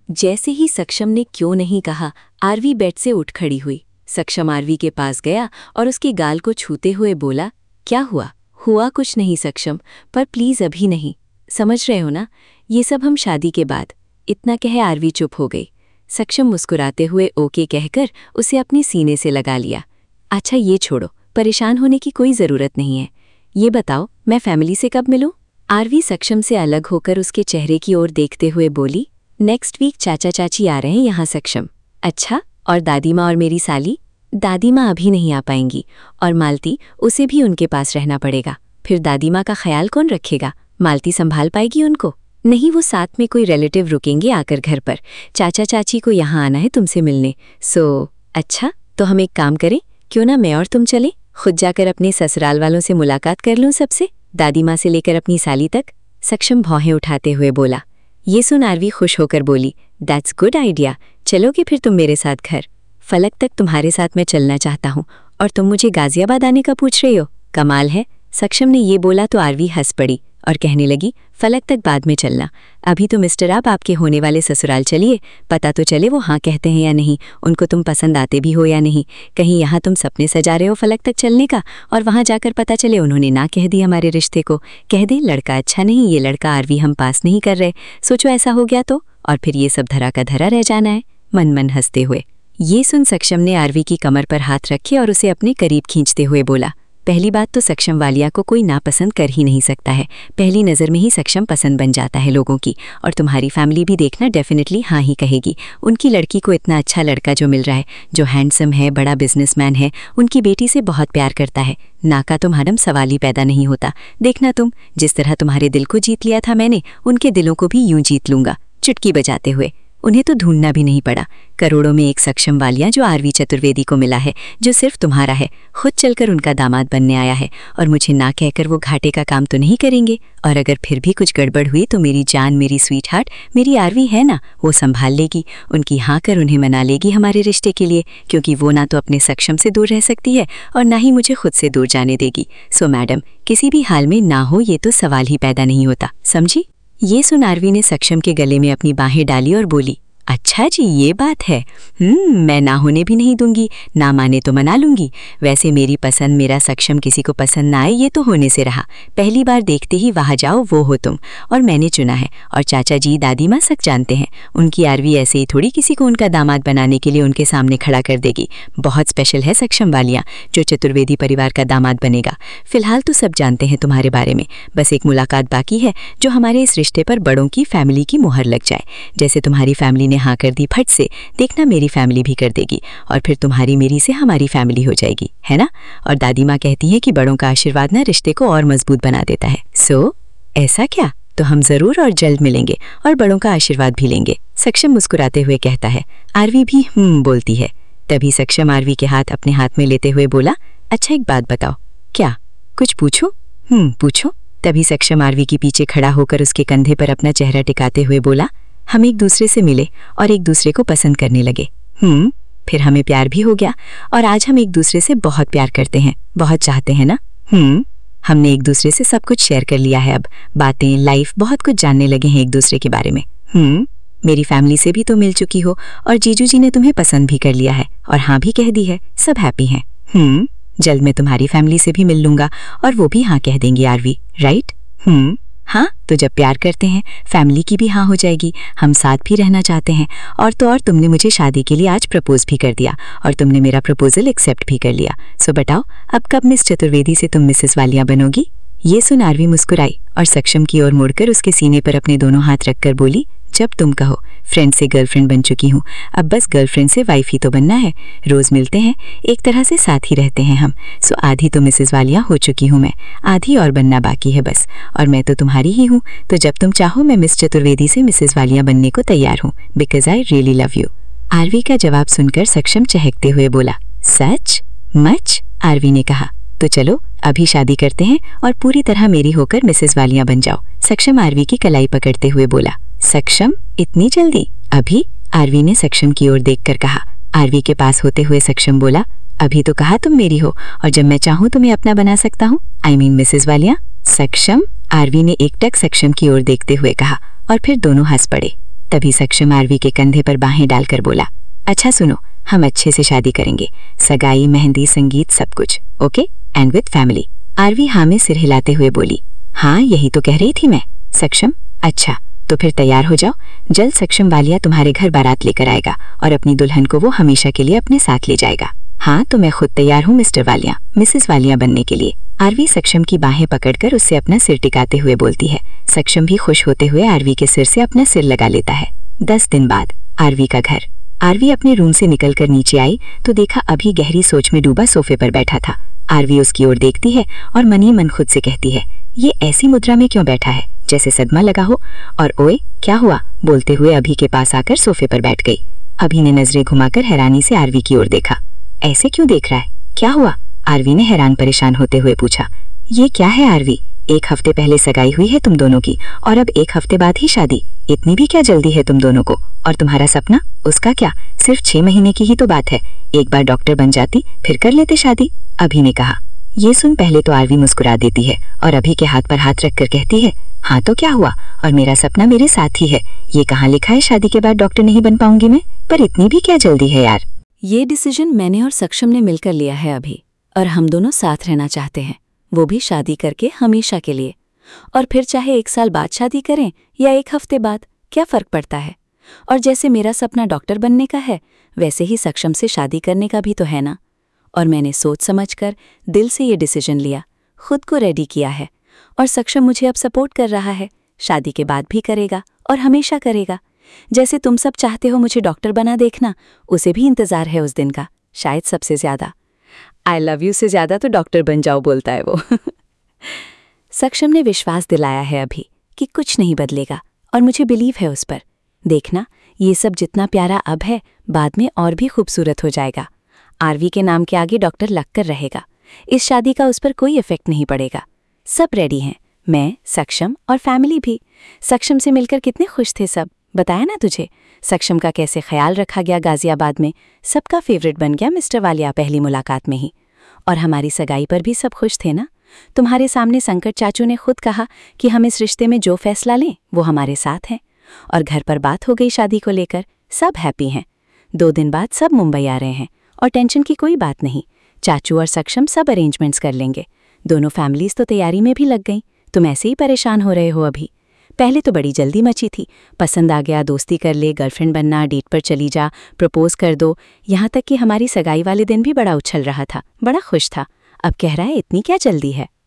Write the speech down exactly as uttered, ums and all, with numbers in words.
जैसे ही सक्षम ने क्यों नहीं कहा, आरवी बेड से उठ खड़ी हुई। सक्षम आरवी के पास गया और उसके गाल को छूते हुए बोला, क्या हुआ? हुआ कुछ नहीं सक्षम, पर प्लीज़ अभी नहीं, समझ रहे हो ना, ये सब हम शादी के बाद। इतना कहे आरवी चुप हो गई। सक्षम मुस्कुराते हुए ओके कहकर उसे अपने सीने से लगा लिया। अच्छा ये छोड़ो, परेशान होने की कोई ज़रूरत नहीं है। ये बताओ, मैं फैमिली से कब मिलूं? आरवी सक्षम से अलग होकर उसके चेहरे की ओर देखते हुए बोली, नेक्स्ट वीक चाचा चाची आ रहे हैं यहाँ सक्षम। अच्छा, और दादी माँ और मेरी साली? दादी माँ अभी नहीं आ पाएंगी, और मालती, उसे भी उनके पास रहना पड़ेगा। फिर दादी माँ का ख्याल कौन रखेगा? मालती संभाल पाएगी उनको? नहीं, वो साथ में कोई रिलेटिव रुकेंगे आकर घर पर। चाचा चाची को यहाँ आना है तुमसे मिलने। सो अच्छा, तो हम एक काम करें, क्यों ना मैं और तुम चलें? खुद जाकर अपने ससुराल वालों से मुलाकात कर लूँ सबसे, दादी माँ से लेकर अपनी साली तक। सक्षम भौहें उठाते हुए बोला। ये सुन आरवी खुश होकर बोली, दैट्स गुड आइडिया। चलोगे फिर तुम मेरे साथ घर? फलक तक तुम्हारे साथ मैं चलना चाहता हूँ, और तुम मुझे गाजियाबाद आने का पूछ रही हो? कमाल है। सक्षम ने ये बोला तो आरवी हंस पड़ी और कहने लगी, फलक तक बाद में चलना, अभी तो मिस्टर आप आपके होने वाले ससुराल चलिए, पता तो चले वो हाँ कहते हैं या नहीं, उनको तुम पसंद आते भी हो या नहीं। कहीं यहाँ तुम सपने सजा रहे हो फलक तक चलने का, और वहाँ जाकर पता चले उन्होंने ना कह दी हमारे रिश्ते को। कह दे लड़का अच्छा नहीं, ये लड़का आरवी हम पास नहीं कर रहे। सोचो ऐसा हो गया तो, और फिर ये सब धरा का धरा रह जाना है। मन मन हंसते हुए ये सुन सक्षम ने आरवी की कमर पर हाथ रखे और उसे अपने करीब खींचते हुए बोला, पहली बात तो सक्षम वालिया को कोई नापसंद कर ही नहीं सकता है। पहली नज़र में ही सक्षम पसंद बन जाता है लोगों की, और तुम्हारी फैमिली भी देखना डेफिनेटली हाँ ही कहेगी। उनकी लड़की को इतना अच्छा लड़का जो मिल रहा है, जो हैंडसम है, बड़ा बिजनेसमैन है, उनकी बेटी से बहुत प्यार करता है। ना का तो मैडम सवाल ही पैदा नहीं होता। देखना तुम, जिस तरह तुम्हारे दिल को जीत लिया था मैंने, उनके दिलों को भी यूं जीत लूंगा, चुटकी बजाते हुए। उन्हें तो ढूंढना भी नहीं पड़ा, करोड़ों में एक सक्षम वालिया जो आरवी चतुर्वेदी को मिला है, जो सिर्फ तुम्हारा है, खुद चलकर उनका दामाद बनने आया है, और मुझे ना कहकर वो घाटे का काम तो नहीं करेंगे। और अगर फिर भी कुछ गड़बड़ हुई तो मेरी जान, मेरी स्वीट हार्ट, मेरी आरवी है ना, वो संभाल लेगी, उनकी हाँ कर उन्हें मना लेगी हमारे रिश्ते के लिए, क्योंकि वो ना तो अपने सक्षम से दूर रह सकती है और ना ही मुझे खुद से दूर जाने देगी। सो मैडम, किसी भी हाल में ना हो ये तो सवाल ही पैदा नहीं होता, समझी? ये सुन आरवी ने सक्षम के गले में अपनी बाहें डाली और बोली, अच्छा जी ये बात है, हम्म मैं ना होने भी नहीं दूंगी, ना माने तो मना लूंगी। वैसे मेरी पसंद, मेरा सक्षम किसी को पसंद ना आए ये तो होने से रहा, पहली बार देखते ही वहाँ जाओ वो हो तुम, और मैंने चुना है, और चाचा जी दादी माँ सब जानते हैं। उनकी आरवी ऐसे ही थोड़ी किसी को उनका दामाद बनाने के लिए उनके सामने खड़ा कर देगी। बहुत स्पेशल है सक्षम वालिया, जो चतुर्वेदी परिवार का दामाद बनेगा। फिलहाल तो सब जानते हैं तुम्हारे बारे में, बस एक मुलाकात बाकी है जो हमारे इस रिश्ते पर बड़ों की फैमिली की मुहर लग जाए। जैसे तुम्हारी फैमिली ने हाँ कर दी फट से, देखना मेरी फैमिली भी कर देगी, और फिर तुम्हारी मेरी से हमारी फैमिली हो जाएगी, है ना? और दादी माँ कहती है कि बड़ों का आशीर्वाद ना रिश्ते को और मजबूत बना देता है। सो ऐसा क्या? तो हम जरूर और जल्द मिलेंगे और बड़ों का आशीर्वाद भी लेंगे, सक्षम मुस्कुराते हुए कहता है। आरवी भी हम्म बोलती है। तभी सक्षम आरवी के हाथ अपने हाथ में लेते हुए बोला, अच्छा एक बात बताओ। क्या? कुछ पूछो? हम्म पूछो। तभी सक्षम आरवी के पीछे खड़ा होकर उसके कंधे पर अपना चेहरा टिकाते हुए बोला, हम एक दूसरे से मिले और एक दूसरे को पसंद करने लगे। हम्म फिर हमें प्यार भी हो गया, और आज हम एक दूसरे से बहुत प्यार करते हैं, बहुत चाहते हैं ना? हम्म हमने एक दूसरे से सब कुछ शेयर कर लिया है, अब बातें, लाइफ, बहुत कुछ जानने लगे हैं एक दूसरे के बारे में। हम्म मेरी फैमिली से भी तो मिल चुकी हो, और जीजू जी ने तुम्हें पसंद भी कर लिया है और हाँ भी कह दी है, सब हैप्पी हैं। हम्म जल्द मैं तुम्हारी फैमिली से भी मिल लूंगा और वो भी हाँ कह देंगी आरवी, राइट? हम्म हाँ, तो जब प्यार करते हैं फैमिली की भी हाँ हो जाएगी, हम साथ भी रहना चाहते हैं, और तो और तुमने मुझे शादी के लिए आज प्रपोज भी कर दिया, और तुमने मेरा प्रपोजल एक्सेप्ट भी कर लिया। सो बताओ अब कब मिस चतुर्वेदी से तुम मिसेस वालिया बनोगी? ये सुन आरवी मुस्कुराई और सक्षम की ओर मुड़कर उसके सीने पर अपने दोनों हाथ रखकर बोली, जब तुम कहो। फ्रेंड से गर्लफ्रेंड बन चुकी हूँ, अब बस गर्लफ्रेंड से वाइफ ही तो बनना है। रोज मिलते हैं, एक तरह से साथ ही रहते हैं हम। सो आधी तो मिसेस वालिया हो चुकी हूँ मैं, आधी और बनना बाकी है बस, और मैं तो तुम्हारी ही हूँ। तो जब तुम चाहो मैं मिस चतुर्वेदी से मिसेस वालिया बनने को तैयार हूँ, because I really love you. RV का जवाब सुनकर सक्षम चहकते हुए बोला, सच मच? आरवी ने कहा, तो चलो अभी शादी करते हैं और पूरी तरह मेरी होकर मिसेस वालिया बन जाओ। सक्षम आरवी की कलाई पकड़ते हुए बोला, सक्षम इतनी जल्दी? अभी? आरवी ने सक्षम की ओर देखकर कहा। आरवी के पास होते हुए सक्षम बोला, अभी तो कहा तुम मेरी हो, और जब मैं चाहूँ तुम्हें अपना बना सकता हूँ, आई मीन मिसेस वालिया। सक्षम? आरवी ने एकटक सक्षम की ओर देखते हुए कहा, और फिर दोनों हंस पड़े। तभी सक्षम आरवी के कंधे पर बाहें डालकर बोला, अच्छा सुनो, हम अच्छे से शादी करेंगे, सगाई, मेहंदी, संगीत, सब कुछ, okay, and with family. RV हाँ में सिर हिलाते हुए बोली, हाँ यही तो कह रही थी मैं। सक्षम, अच्छा तो फिर तैयार हो जाओ, जल्द सक्षम वालिया तुम्हारे घर बारात लेकर आएगा और अपनी दुल्हन को वो हमेशा के लिए अपने साथ ले जाएगा। हाँ तो मैं खुद तैयार हूँ मिस्टर वालिया, मिसेस वालिया बनने के लिए। आरवी सक्षम की बाहें पकड़कर उससे अपना सिर टिकाते हुए बोलती है। सक्षम भी खुश होते हुए आरवी के सिर से अपना सिर लगा लेता है। दस दिन बाद आरवी का घर। आरवी अपने रूम से निकलकर नीचे आई तो देखा अभी गहरी सोच में डूबा सोफे पर बैठा था। आरवी उसकी ओर देखती है और मन ही मन खुद से कहती है, ये ऐसी मुद्रा में क्यों बैठा है जैसे सदमा लगा हो, और ओए क्या हुआ बोलते हुए अभी के पास आकर सोफे पर बैठ गई। अभी ने नजरें घुमाकर हैरानी से आरवी की ओर देखा। ऐसे क्यों देख रहा है, क्या हुआ? आरवी ने हैरान परेशान होते हुए पूछा। ये क्या है आरवी, एक हफ्ते पहले सगाई हुई है तुम दोनों की और अब एक हफ्ते बाद ही शादी, इतनी भी क्या जल्दी है तुम दोनों को? और तुम्हारा सपना, उसका क्या? सिर्फ छह महीने की ही तो बात है, एक बार डॉक्टर बन जाती फिर कर लेते शादी, अभी ने कहा। ये सुन पहले तो आरवी मुस्कुरा देती है और अभी के हाथ पर हाथ रखकर कहती है, हाँ तो क्या हुआ, और मेरा सपना मेरे साथ ही है, ये कहाँ लिखा है शादी के बाद डॉक्टर नहीं बन पाऊंगी मैं, पर इतनी भी क्या जल्दी है यार। ये डिसीजन मैंने और सक्षम ने मिलकर लिया है अभी, और हम दोनों साथ रहना चाहते हैं, वो भी शादी करके हमेशा के लिए। और फिर चाहे एक साल बाद शादी करें या एक हफ्ते बाद, क्या फर्क पड़ता है? और जैसे मेरा सपना डॉक्टर बनने का है, वैसे ही सक्षम से शादी करने का भी तो है ना। और मैंने सोच समझकर दिल से ये डिसीजन लिया, खुद को रेडी किया है, और सक्षम मुझे अब सपोर्ट कर रहा है, शादी के बाद भी करेगा और हमेशा करेगा। जैसे तुम सब चाहते हो मुझे डॉक्टर बना देखना, उसे भी इंतज़ार है उस दिन का, शायद सबसे ज़्यादा। आई लव यू से ज़्यादा तो डॉक्टर बन जाओ बोलता है वो। सक्षम ने विश्वास दिलाया है अभी कि कुछ नहीं बदलेगा, और मुझे बिलीव है उस पर। देखना, ये सब जितना प्यारा अब है, बाद में और भी खूबसूरत हो जाएगा। आरवी के नाम के आगे डॉक्टर लगकर रहेगा, इस शादी का उस पर कोई इफेक्ट नहीं पड़ेगा। सब रेडी हैं, मैं, सक्षम और फैमिली भी। सक्षम से मिलकर कितने खुश थे सब, बताया ना तुझे। सक्षम का कैसे ख्याल रखा गया गाजियाबाद में, सबका फेवरेट बन गया मिस्टर वालिया पहली मुलाकात में ही। और हमारी सगाई पर भी सब खुश थे ना। तुम्हारे सामने संकट चाचू ने खुद कहा कि हम इस रिश्ते में जो फैसला लें वो हमारे साथ हैं। और घर पर बात हो गई शादी को लेकर, सब हैप्पी हैं। दो दिन बाद सब मुंबई आ रहे हैं और टेंशन की कोई बात नहीं, चाचू और सक्षम सब अरेंजमेंट्स कर लेंगे। दोनों फैमिलीज तो तैयारी में भी लग गईं। तुम ऐसे ही परेशान हो रहे हो अभी, पहले तो बड़ी जल्दी मची थी, पसंद आ गया, दोस्ती कर ले, गर्लफ्रेंड बनना, डेट पर चली जा, प्रपोज कर दो, यहाँ तक कि हमारी सगाई वाले दिन भी बड़ा उछल रहा था, बड़ा खुश था। अब कह रहा है इतनी क्या जल्दी है।